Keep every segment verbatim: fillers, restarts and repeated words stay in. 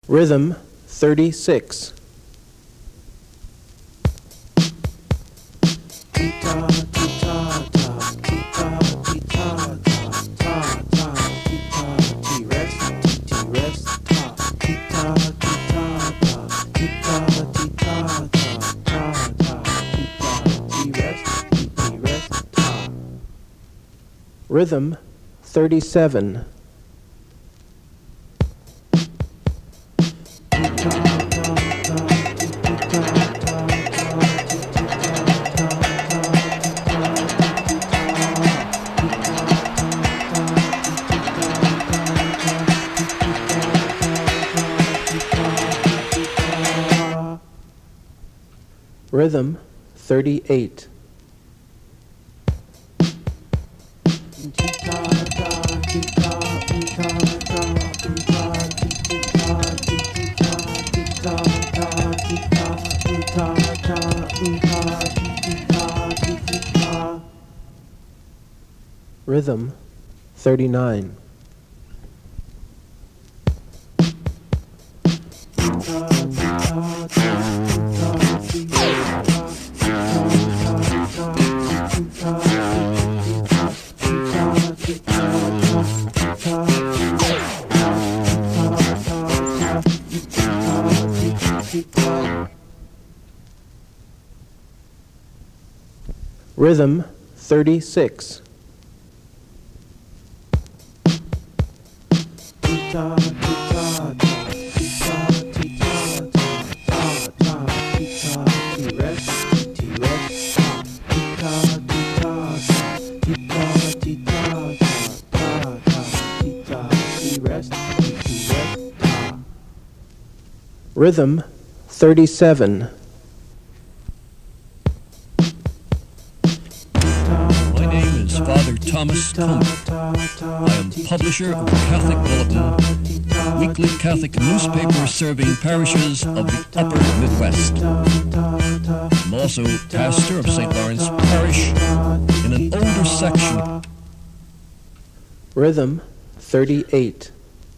Rhythm thirty-six. Rhythm thirty-seven. Rhythm thirty-eight. Rhythm thirty-nine. Rhythm thirty-six. Rhythm thirty-seven. My name is Father Thomas Comer. I am publisher of the Catholic Bulletin, weekly Catholic newspaper serving parishes of the Upper Midwest. I'm also pastor of Saint Lawrence Parish in an older section. Rhythm thirty-eight.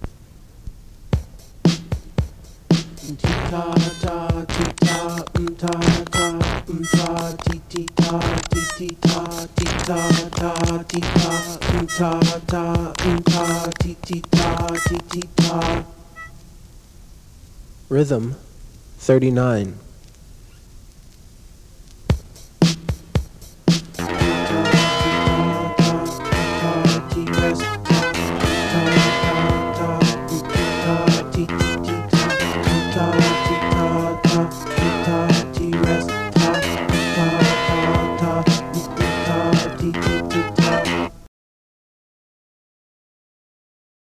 Rhythm thirty-nine.